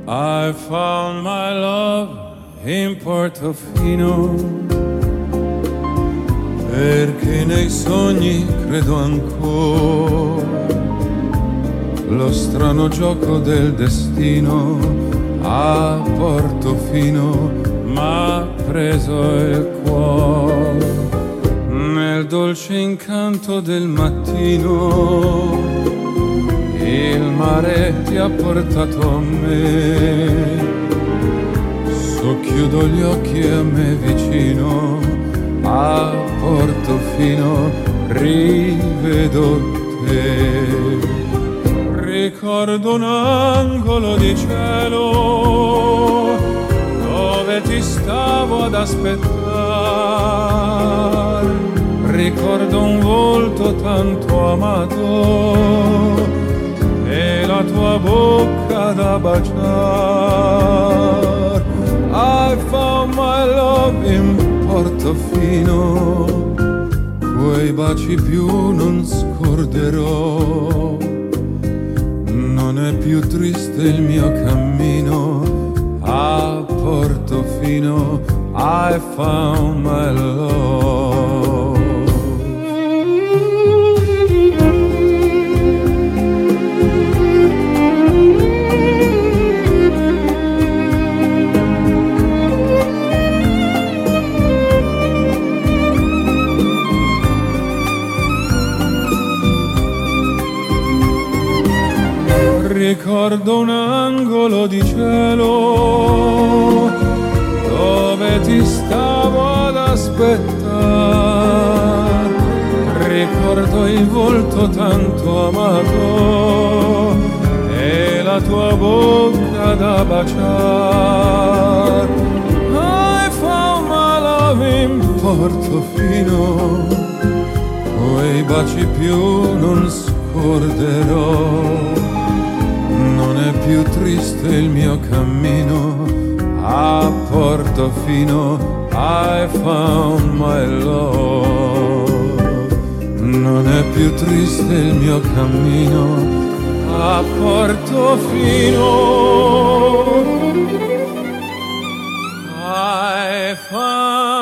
I found my love in Portofino, perché nei sogni credo ancora. Lo strano gioco del destino a Portofino m'ha preso il cuore. Nel dolce incanto del mattino il mare ti ha portato a me. Socchiudo gli occhi e a me vicino a Portofino rivedo te. Ricordo un angolo di cielo dove ti stavo ad aspettare. Ricordo un volto tanto amato e la tua bocca da baciare. I found my love in Portofino, quei baci più non scorderò. Non è più triste il mio cammino a Portofino. I found my love. Ricordo un angolo di cielo dove ti stavo ad aspettare. Ricordo il volto tanto amato e la tua bocca da baciare. I found my love in Portofino, quei baci più non scorderò. Non è più triste il mio cammino a Portofino. I found my love. Non è più triste il mio cammino a Portofino. I found